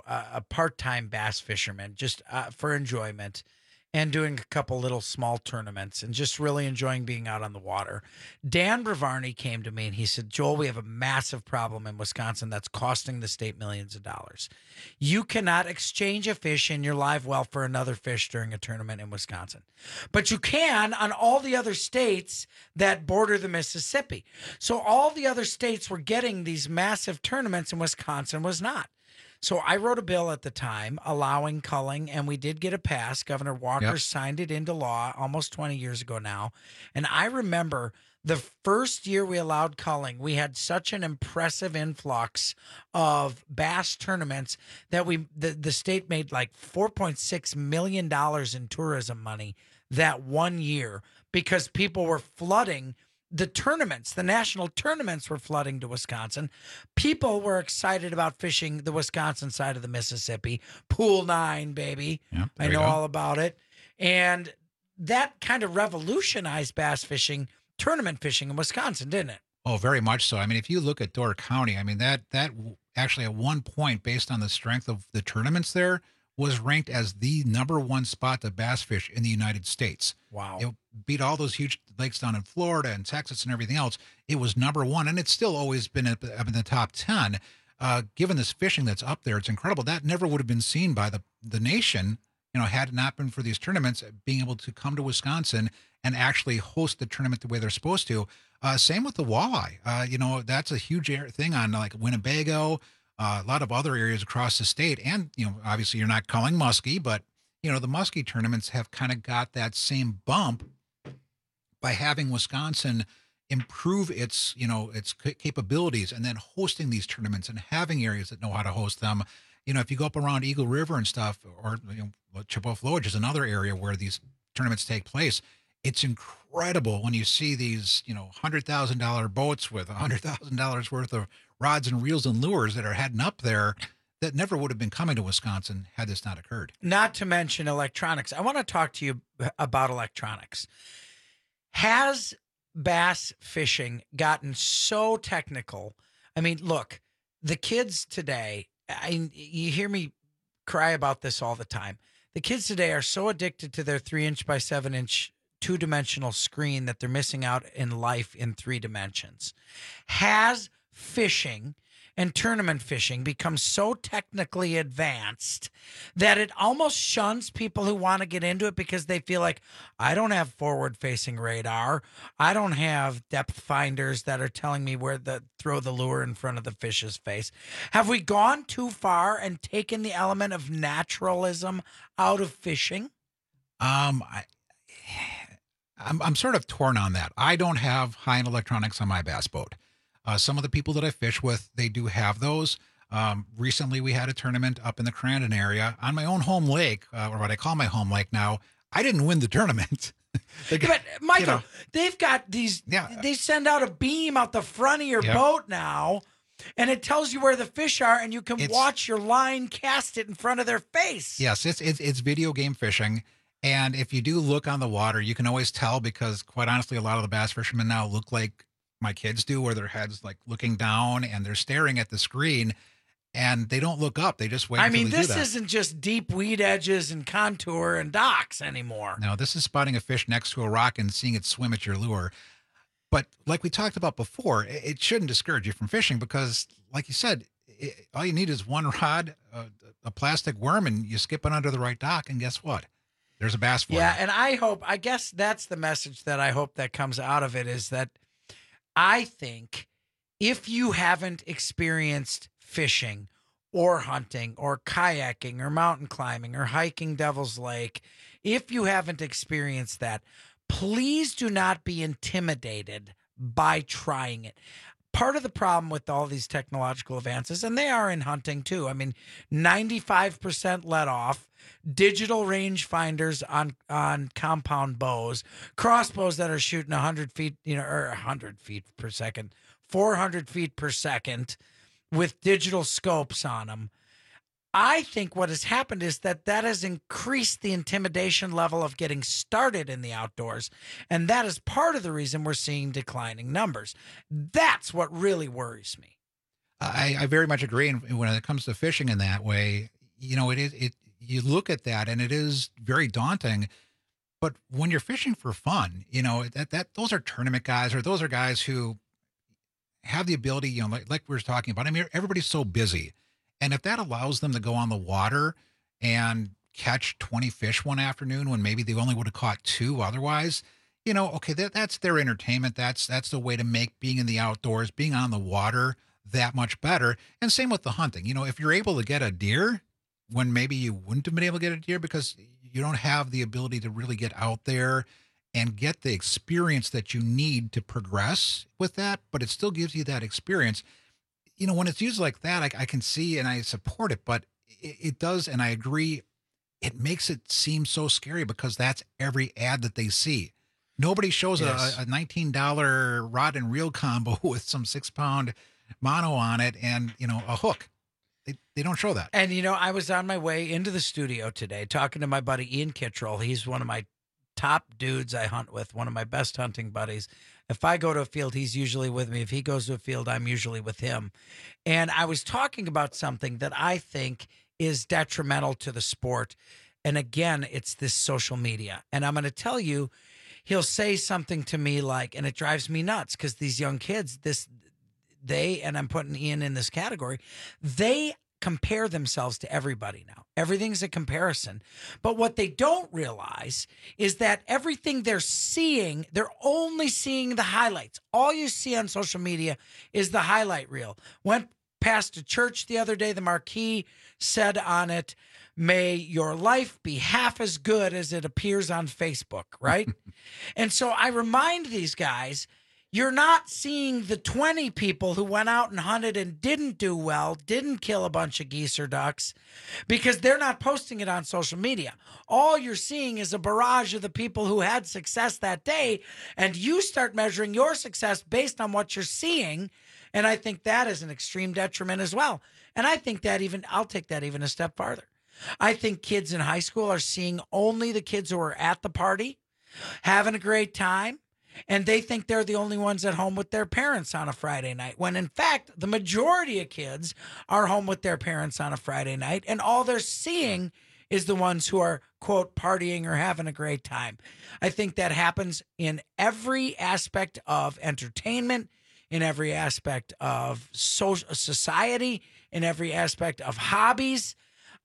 a part-time bass fisherman, just for enjoyment, and doing a couple little small tournaments and just really enjoying being out on the water. Dan Bravarni came to me and he said, Joel, we have a massive problem in Wisconsin that's costing the state millions of dollars. You cannot exchange a fish in your live well for another fish during a tournament in Wisconsin. But you can on all the other states that border the Mississippi. So all the other states were getting these massive tournaments and Wisconsin was not. So I wrote a bill at the time allowing culling, and we did get a pass. Governor Walker signed it into law almost 20 years ago now. And I remember the first year we allowed culling, we had such an impressive influx of bass tournaments that the state made like $4.6 million in tourism money that one year because people were flooding the tournaments. The national tournaments were flooding to Wisconsin. People were excited about fishing the Wisconsin side of the Mississippi. Pool 9, baby. Yep, I know all about it. And that kind of revolutionized bass fishing, tournament fishing in Wisconsin, didn't it? Oh, very much so. I mean, if you look at Door County, I mean, that actually at one point, based on the strength of the tournaments there, was ranked as the #1 spot to bass fish in the United States. Wow. It beat all those huge lakes down in Florida and Texas and everything else. It was #1, and it's still always been up in the top 10. Given this fishing that's up there, it's incredible. That never would have been seen by the nation, had it not been for these tournaments being able to come to Wisconsin and actually host the tournament the way they're supposed to. Same with the walleye. That's a huge thing on like Winnebago, a lot of other areas across the state. And, obviously you're not culling muskie, but, the muskie tournaments have kind of got that same bump by having Wisconsin improve its capabilities and then hosting these tournaments and having areas that know how to host them. If you go up around Eagle River and stuff, or Chippewa Flowage is another area where these tournaments take place. it's incredible when you see these, $100,000 boats with $100,000 worth of rods and reels and lures that are heading up there that never would have been coming to Wisconsin had this not occurred. Not to mention electronics. I want to talk to you about electronics. Has bass fishing gotten so technical? I mean, look, the kids today, you hear me cry about this all the time. The kids today are so addicted to their 3-inch by 7-inch two-dimensional screen that they're missing out in life in 3 dimensions. Has fishing and tournament fishing become so technically advanced that it almost shuns people who want to get into it because they feel like, I don't have forward-facing radar. I don't have depth finders that are telling me where to throw the lure in front of the fish's face. Have we gone too far and taken the element of naturalism out of fishing? I'm sort of torn on that. I don't have high-end electronics on my bass boat. Some of the people that I fish with, they do have those. Recently, we had a tournament up in the Crandon area on my own home lake, or what I call my home lake now. I didn't win the tournament. But, Michael, they've got these, they send out a beam out the front of your boat now, and it tells you where the fish are, and you can watch your line cast it in front of their face. Yes, it's video game fishing. And if you do look on the water, you can always tell because, quite honestly, a lot of the bass fishermen now look like my kids do, where their heads like looking down and they're staring at the screen and they don't look up. They just wait. I mean, this isn't just deep weed edges and contour and docks anymore. No, this is spotting a fish next to a rock and seeing it swim at your lure. But like we talked about before, it shouldn't discourage you from fishing because, like you said, all you need is one rod, a plastic worm, and you skip it under the right dock, and guess what? There's a bass for you. Yeah, and I guess that's the message that I hope that comes out of it is that I think if you haven't experienced fishing or hunting or kayaking or mountain climbing or hiking Devil's Lake, if you haven't experienced that, please do not be intimidated by trying it. Part of the problem with all these technological advances, and they are in hunting too, I mean, 95% let off, digital range finders on compound bows, crossbows that are shooting 100 feet, or 100 feet per second, 400 feet per second with digital scopes on them. I think what has happened is that has increased the intimidation level of getting started in the outdoors. And that is part of the reason we're seeing declining numbers. That's what really worries me. I very much agree. And when it comes to fishing in that way, you look at that and it is very daunting. But when you're fishing for fun, those are tournament guys, or those are guys who have the ability, like we were talking about. I mean, everybody's so busy. And if that allows them to go on the water and catch 20 fish one afternoon when maybe they only would have caught 2 otherwise, okay, that's their entertainment. That's the way to make being in the outdoors, being on the water that much better. And same with the hunting. If you're able to get a deer when maybe you wouldn't have been able to get a deer because you don't have the ability to really get out there and get the experience that you need to progress with that, but it still gives you that experience. When it's used like that, I can see and I support it, but it does, and I agree, it makes it seem so scary because that's every ad that they see. Nobody shows a $19 rod and reel combo with some 6-pound mono on it and, a hook. They don't show that. And, I was on my way into the studio today talking to my buddy Ian Kittrell. He's one of my top dudes I hunt with, one of my best hunting buddies. If I go to a field, he's usually with me. If he goes to a field, I'm usually with him. And I was talking about something that I think is detrimental to the sport. And again, it's this social media. And I'm going to tell you, he'll say something to me like, and it drives me nuts because these young kids, and I'm putting Ian in this category, they compare themselves to everybody now. Everything's a comparison. But what they don't realize is that everything they're seeing, they're only seeing the highlights. All you see on social media is the highlight reel. Went past a church the other day, the marquee said on it, "May your life be half as good as it appears on Facebook," right? And so I remind these guys, You're not seeing the 20 people who went out and hunted and didn't do well, didn't kill a bunch of geese or ducks, because they're not posting it on social media. All you're seeing is a barrage of the people who had success that day, and you start measuring your success based on what you're seeing, and I think that is an extreme detriment as well. And I think that I'll take that even a step farther. I think kids in high school are seeing only the kids who are at the party, having a great time, and they think they're the only ones at home with their parents on a Friday night, when in fact, the majority of kids are home with their parents on a Friday night, and all they're seeing is the ones who are, quote, partying or having a great time. I think that happens in every aspect of entertainment, in every aspect of society, in every aspect of hobbies.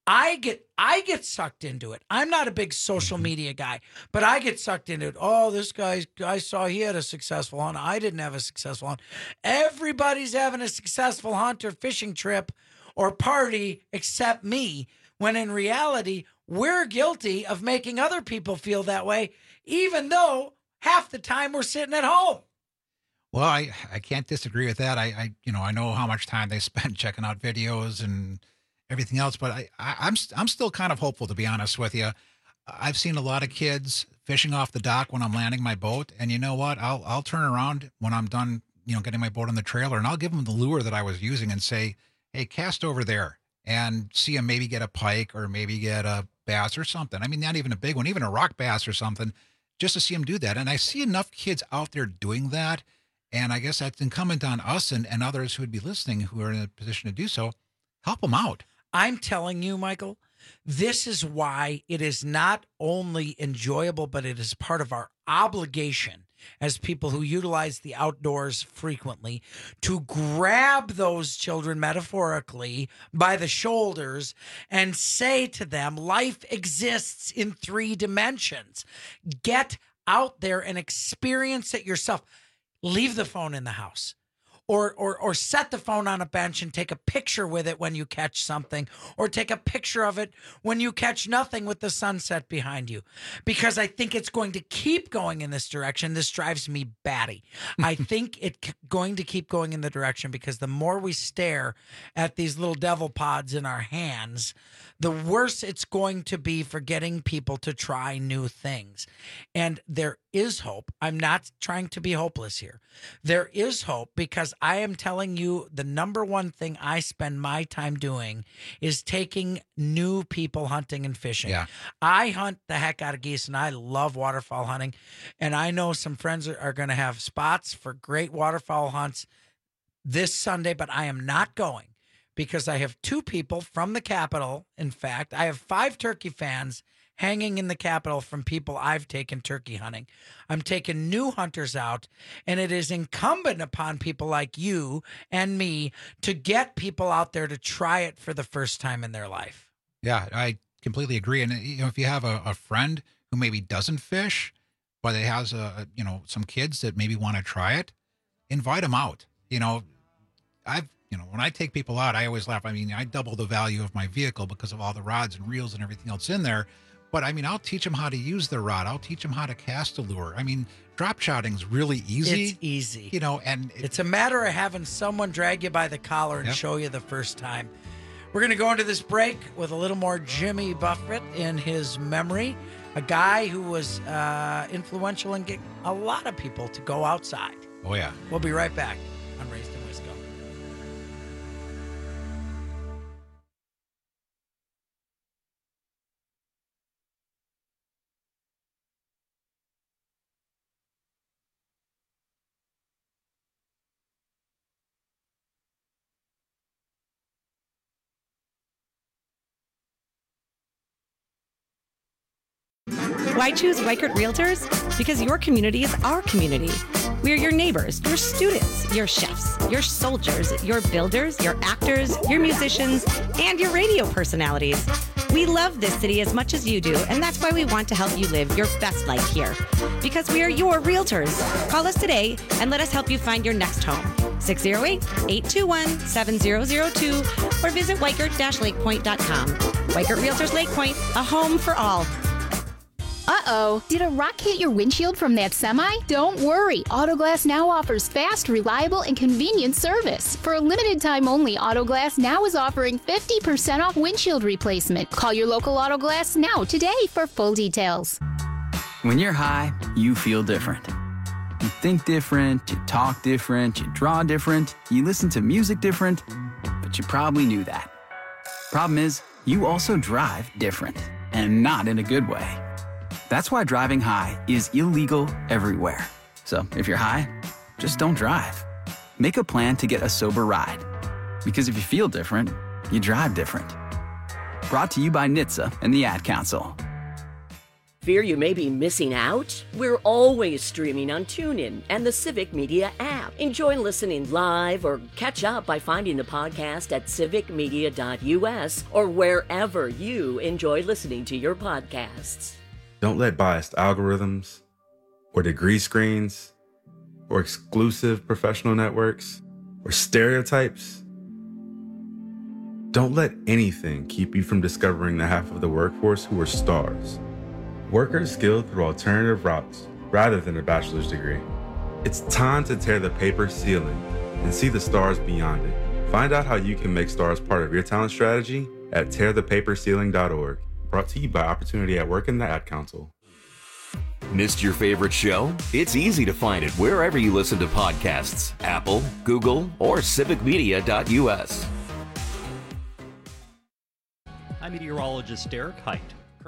I get sucked into it. I'm not a big social media guy, but I get sucked into it. Oh, this guy, I saw he had a successful hunt. I didn't have a successful hunt. Everybody's having a successful hunt or fishing trip or party except me, when in reality, we're guilty of making other people feel that way, even though half the time we're sitting at home. Well, I can't disagree with that. I know how much time they spend checking out videos and everything else, but I'm still kind of hopeful, to be honest with you. I've seen a lot of kids fishing off the dock when I'm landing my boat, and you know what? I'll turn around when I'm done, getting my boat on the trailer, and I'll give them the lure that I was using and say, hey, cast over there, and see them maybe get a pike or maybe get a bass or something. I mean, not even a big one, even a rock bass or something, just to see them do that. And I see enough kids out there doing that, and I guess that's incumbent on us and others who would be listening who are in a position to do so. Help them out. I'm telling you, Michael, this is why it is not only enjoyable, but it is part of our obligation as people who utilize the outdoors frequently to grab those children metaphorically by the shoulders and say to them, life exists in 3 dimensions. Get out there and experience it yourself. Leave the phone in the house. Or set the phone on a bench and take a picture with it when you catch something, or take a picture of it when you catch nothing with the sunset behind you. Because I think it's going to keep going in this direction. This drives me batty. I think it's going to keep going in the direction because the more we stare at these little devil pods in our hands, the worse it's going to be for getting people to try new things. And there is hope. I'm not trying to be hopeless here. There is hope, because I am telling you, the number one thing I spend my time doing is taking new people hunting and fishing. Yeah. I hunt the heck out of geese, and I love waterfowl hunting. And I know some friends are going to have spots for great waterfowl hunts this Sunday, but I am not going, because I have 2 people from the Capitol. In fact, I have 5 turkey fans hanging in the Capitol from people I've taken turkey hunting. I'm taking new hunters out, and it is incumbent upon people like you and me to get people out there to try it for the first time in their life. Yeah, I completely agree. And if you have a friend who maybe doesn't fish, but it has some kids that maybe want to try it, invite them out. When I take people out, I always laugh. I mean, I double the value of my vehicle because of all the rods and reels and everything else in there. But I mean, I'll teach them how to use the rod. I'll teach them how to cast a lure. I mean, drop shotting's really easy. It's easy. And it's a matter of having someone drag you by the collar and show you the first time. We're going to go into this break with a little more Jimmy Buffett in his memory, a guy who was influential in getting a lot of people to go outside. Oh, yeah. We'll be right back on Raised in Wisco. Why choose Weichert Realtors? Because your community is our community. We are your neighbors, your students, your chefs, your soldiers, your builders, your actors, your musicians, and your radio personalities. We love this city as much as you do, and that's why we want to help you live your best life here. Because we are your realtors. Call us today and let us help you find your next home. 608-821-7002 or visit Weichert-lakepoint.com. Weichert Realtors Lake Point, a home for all. Uh-oh, did a rock hit your windshield from that semi? Don't worry, Autoglass Now offers fast, reliable, and convenient service. For a limited time only, Autoglass Now is offering 50% off windshield replacement. Call your local Autoglass Now today for full details. When you're high, you feel different. You think different, you talk different, you draw different, you listen to music different, but you probably knew that. Problem is, you also drive different, and not in a good way. That's why driving high is illegal everywhere. So if you're high, just don't drive. Make a plan to get a sober ride. Because if you feel different, you drive different. Brought to you by NHTSA and the Ad Council. Fear you may be missing out? We're always streaming on TuneIn and the Civic Media app. Enjoy listening live or catch up by finding the podcast at civicmedia.us or wherever you enjoy listening to your podcasts. Don't let biased algorithms or degree screens or exclusive professional networks or stereotypes. Don't let anything keep you from discovering the half of the workforce who are stars. Workers skilled through alternative routes rather than a bachelor's degree. It's time to tear the paper ceiling and see the stars beyond it. Find out how you can make stars part of your talent strategy at tearthepaperceiling.org. Brought to you by Opportunity at Work and the Ad Council. Missed your favorite show? It's easy to find it wherever you listen to podcasts. Apple, Google, or civicmedia.us. I'm meteorologist Derek Height.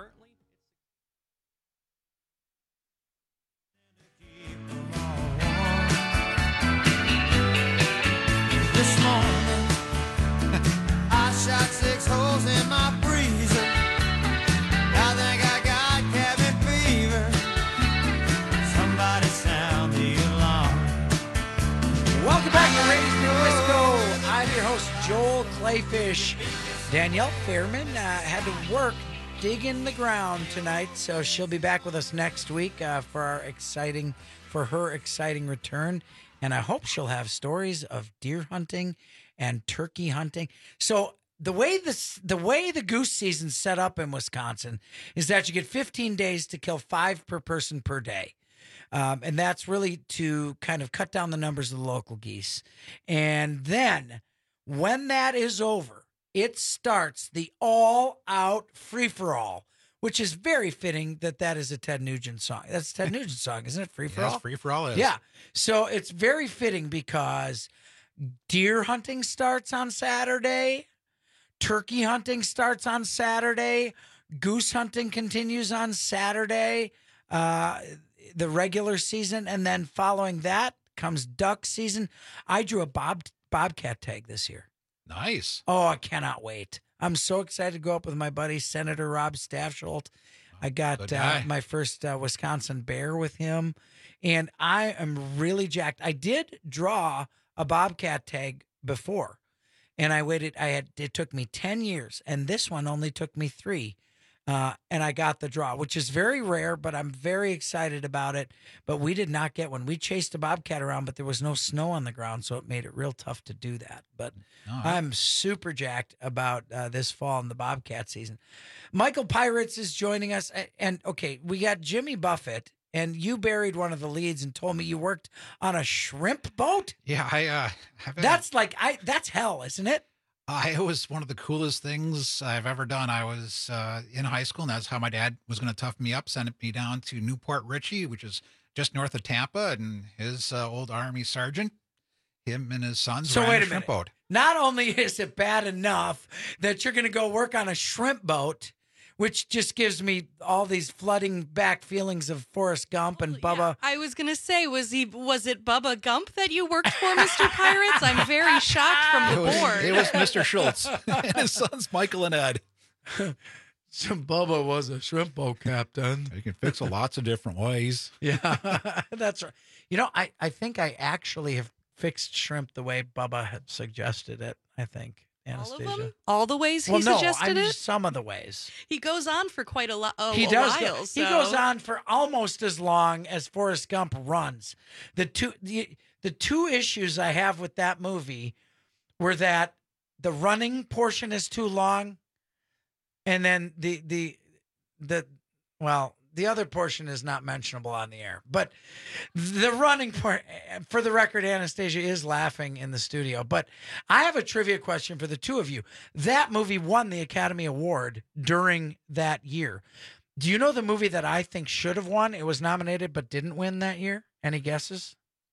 This morning, I shot 6 holes in my freezer. I think I got cabin fever. Somebody sound the alarm. Welcome back to Raised in Wisco. I'm your host, Joel Clayfish. Danielle Fairman had to work digging the ground tonight, so she'll be back with us next week for her exciting return. And I hope she'll have stories of deer hunting and turkey hunting. So the way the goose season's set up in Wisconsin is that you get 15 days to kill 5 per person per day. And that's really to kind of cut down the numbers of the local geese. And then when that is over, it starts the all-out free-for-all, which is very fitting that is a Ted Nugent song. That's a Ted Nugent song, isn't it? Free-for-all? Yes, free-for-all is. Yeah. So it's very fitting because deer hunting starts on Saturday. Turkey hunting starts on Saturday. Goose hunting continues on Saturday, the regular season. And then following that comes duck season. I drew a bobcat tag this year. Nice. Oh, I cannot wait. I'm so excited to go up with my buddy, Senator Rob Staffsholt. I got my first Wisconsin bear with him, and I am really jacked. I did draw a bobcat tag before, and I waited. It took me 10 years, and this one only took me 3. And I got the draw, which is very rare, but I'm very excited about it. But we did not get one. We chased a bobcat around, but there was no snow on the ground, so it made it real tough to do that. But I'm super jacked about this fall and the bobcat season. Michael Pirates is joining us. And, okay, we got Jimmy Buffett, and you buried one of the leads and told me you worked on a shrimp boat? Yeah, I That's that's hell, isn't it? It was one of the coolest things I've ever done. I was in high school, and that's how my dad was going to tough me up, send me down to Newport Richey, which is just north of Tampa, and his old Army sergeant, him and his sons ran a shrimp boat. Not only is it bad enough that you're going to go work on a shrimp boat, which just gives me all these flooding back feelings of Forrest Gump and Bubba. Yeah. I was going to say, was it Bubba Gump that you worked for, Mr. Pirates? I'm very shocked from the board. It was Mr. Schultz and his sons, Michael and Ed. So Bubba was a shrimp boat captain. You can fix it lots of different ways. Yeah, that's right. You know, I think I actually have fixed shrimp the way Bubba had suggested it, I think. Anastasia. All of them? All the ways he suggested it? Some of the ways. He goes on for quite a while. He goes on for almost as long as Forrest Gump runs. The two issues I have with that movie were that the running portion is too long, and then the other portion is not mentionable on the air. But the running part, for the record, Anastasia is laughing in the studio. But I have a trivia question for the two of you. That movie won the Academy Award during that year. Do you know the movie that I think should have won? It was nominated but didn't win that year. Any guesses?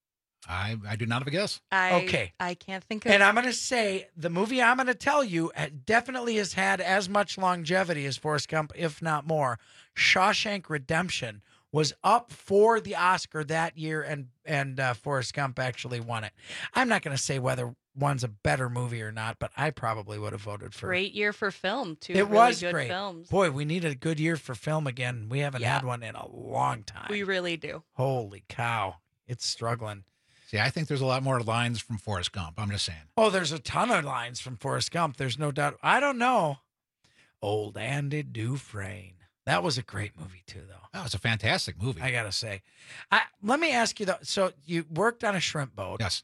I do not have a guess. Okay. I can't think of. And I'm going to say the movie I'm going to tell you definitely has had as much longevity as Forrest Gump, if not more. Shawshank Redemption was up for the Oscar that year, and Forrest Gump actually won it. I'm not going to say whether one's a better movie or not, but I probably would have voted for Great year for film, too. It really was good great. films. Boy, we need a good year for film again. We haven't had one in a long time. We really do. Holy cow. It's struggling. See, I think there's a lot more lines from Forrest Gump. I'm just saying. Oh, there's a ton of lines from Forrest Gump. There's no doubt. I don't know. Old Andy Dufresne. That was a great movie, too, though. Oh, it's a fantastic movie. I got to say. Let me ask you, though. So you worked on a shrimp boat. Yes.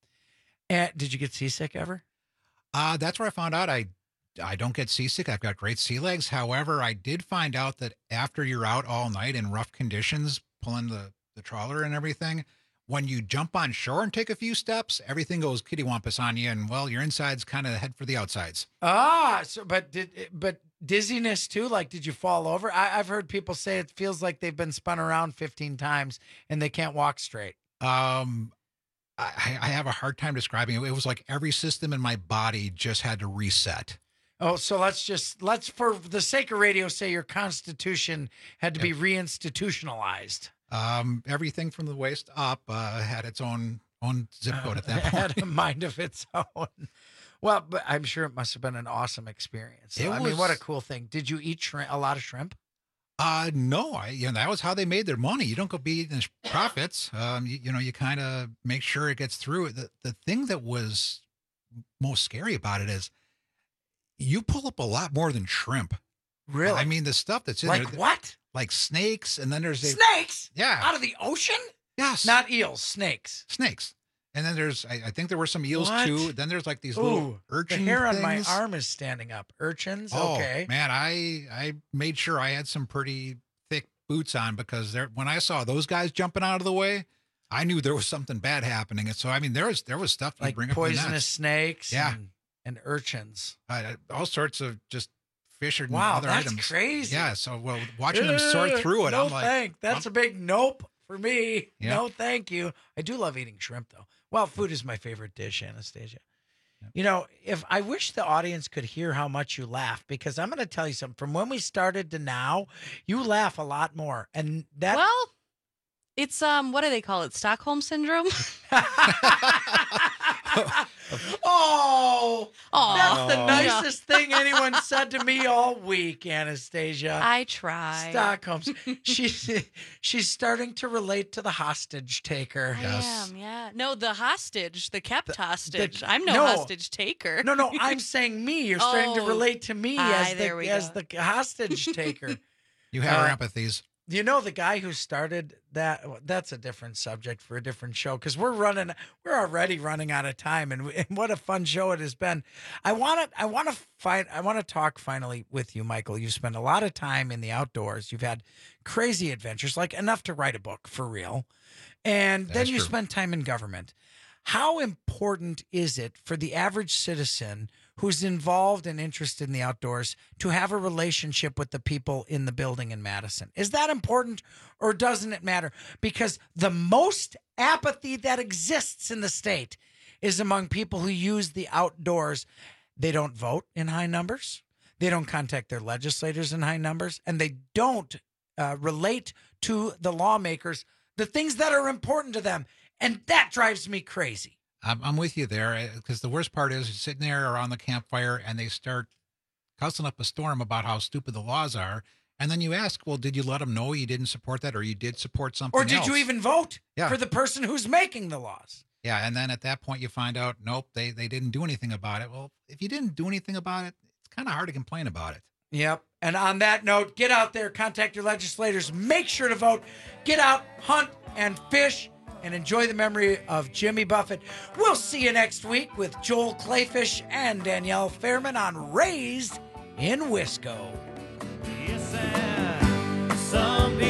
And did you get seasick ever? That's where I found out I don't get seasick. I've got great sea legs. However, I did find out that after you're out all night in rough conditions, pulling the trawler and everything, when you jump on shore and take a few steps, everything goes kittywampus on you, and well, your insides kind of head for the outsides. But dizziness too? Like, did you fall over? I've heard people say it feels like they've been spun around 15 times and they can't walk straight. I have a hard time describing it. It was like every system in my body just had to reset. Oh, so let's for the sake of radio say your constitution had to be reinstitutionalized. Everything from the waist up had its own zip code at that point. Had a mind of its own. Well, but I'm sure it must have been an awesome experience. So, I mean, what a cool thing. Did you eat a lot of shrimp? No, that was how they made their money. You don't go be eating profits. You kind of make sure it gets through. The thing that was most scary about it is you pull up a lot more than shrimp. Really? I mean, the stuff that's in there. Like what? Like snakes, and then there's snakes. Yeah, out of the ocean. Yes, not eels, snakes. Snakes, and then there's I think there were some eels too. Then there's like these little urchin. The hair on my things. arm is standing up. Urchins. Oh, okay, man, I made sure I had some pretty thick boots on because when I saw those guys jumping out of the way, I knew there was something bad happening. And so I mean, there was stuff like bring up poisonous snakes. Yeah, and urchins. All sorts of just. Fish or other items. That's crazy. Yeah, so watching them sort through it, no I'm like, that's a big nope for me. Yeah. No, thank you. I do love eating shrimp though. Well, food is my favorite dish, Anastasia. Yep. If I wish the audience could hear how much you laugh, because I'm going to tell you something. From when we started to now, you laugh a lot more, and that. Well, it's what do they call it? Stockholm syndrome. That's the nicest thing anyone said to me all week, Anastasia. I try. Stockholm. She's starting to relate to the hostage taker. I am, yeah. No, the hostage, the kept hostage. I'm no hostage taker. No, I'm saying me. You're starting to relate to me as the hostage taker. You have our empathies. You know, the guy who started that's a different subject for a different show, because we're already running out of time, and what a fun show it has been. I want to talk finally with you, Michael. You spend a lot of time in the outdoors. You've had crazy adventures, like enough to write a book for real. And then you spend time in government. How important is it for the average citizen who's involved and interested in the outdoors to have a relationship with the people in the building in Madison? Is that important, or doesn't it matter? Because the most apathy that exists in the state is among people who use the outdoors. They don't vote in high numbers. They don't contact their legislators in high numbers, and they don't relate to the lawmakers the things that are important to them. And that drives me crazy. I'm with you there, because the worst part is you're sitting there around the campfire and they start cussing up a storm about how stupid the laws are. And then you ask, well, did you let them know you didn't support that, or you did support something else? Or did you even vote for the person who's making the laws? Yeah, and then at that point you find out, nope, they didn't do anything about it. Well, if you didn't do anything about it, it's kind of hard to complain about it. Yep. And on that note, get out there, contact your legislators, make sure to vote, get out, hunt, and fish, and enjoy the memory of Jimmy Buffett. We'll see you next week with Joel Clayfish and Danielle Fairman on Raised in Wisco. Yes, some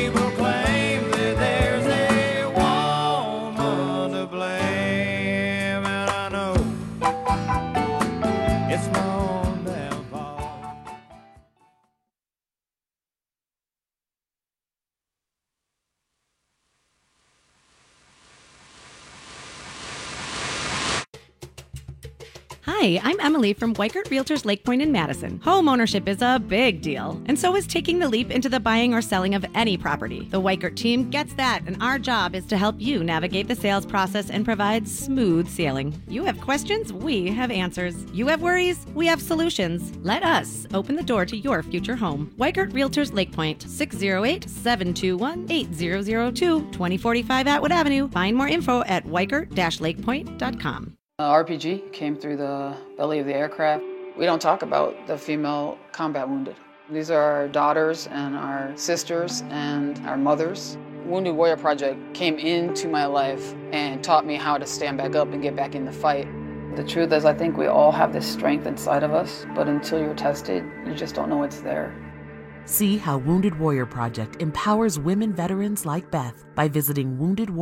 Hi, I'm Emily from Weikert Realtors Lake Point in Madison. Home ownership is a big deal, and so is taking the leap into the buying or selling of any property. The Weikert team gets that, and our job is to help you navigate the sales process and provide smooth sailing. You have questions, we have answers. You have worries, we have solutions. Let us open the door to your future home. Weikert Realtors Lake Point, 608-721-8002, 2045 Atwood Avenue. Find more info at weikert-lakepoint.com. RPG came through the belly of the aircraft. We don't talk about the female combat wounded. These are our daughters and our sisters and our mothers. Wounded Warrior Project came into my life and taught me how to stand back up and get back in the fight. The truth is, I think we all have this strength inside of us, but until you're tested, you just don't know it's there. See how Wounded Warrior Project empowers women veterans like Beth by visiting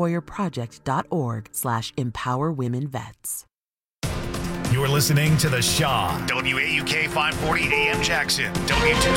woundedwarriorproject.org/empowerwomenvets. You're listening to The Shaw, WAUK 540 AM Jackson, W2